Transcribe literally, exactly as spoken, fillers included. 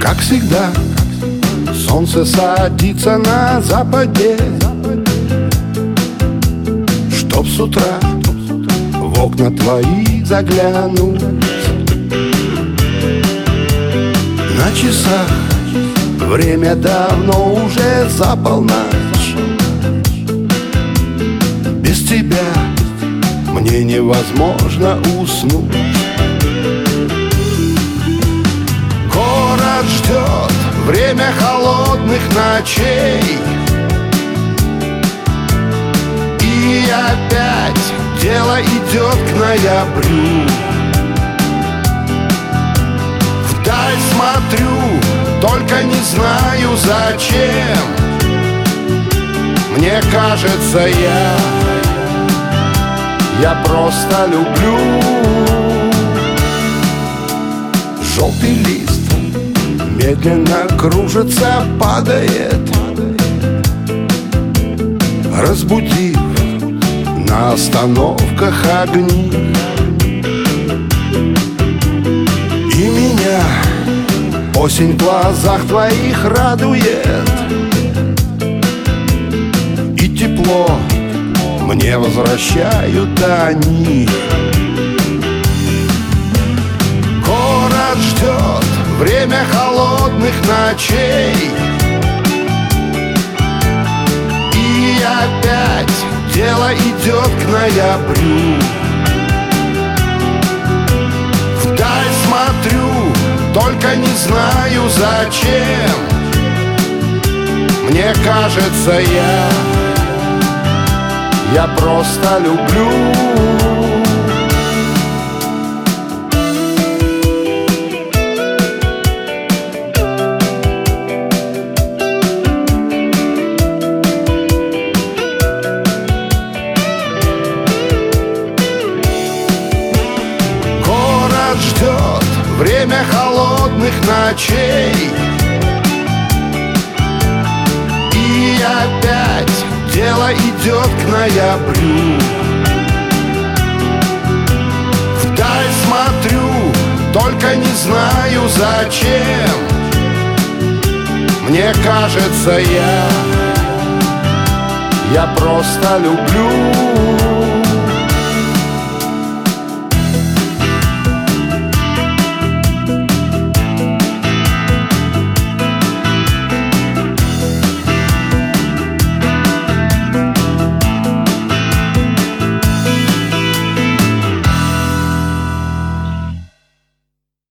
Как всегда, солнце садится на западе, чтоб с утра в окна твои заглянуть. На часах время давно уже за полночь. Без тебя мне невозможно уснуть. Город ждет время холодных ночей, и опять дело идет к ноябрю. Вдаль смотрю, только не знаю зачем. Мне кажется, я Я просто люблю. Желтый лист медленно кружится, падает, разбудив на остановках огни. И меня осень в глазах твоих радует, и тепло мне возвращают они. Город ждет время холодных ночей, и опять дело идет к ноябрю. Вдаль смотрю, только не знаю зачем. Мне кажется, я Я просто люблю. Город ждет время холодных ночей, и опять дело идет к ноябрю. Вдаль смотрю, только не знаю зачем. Мне кажется, я Я просто люблю.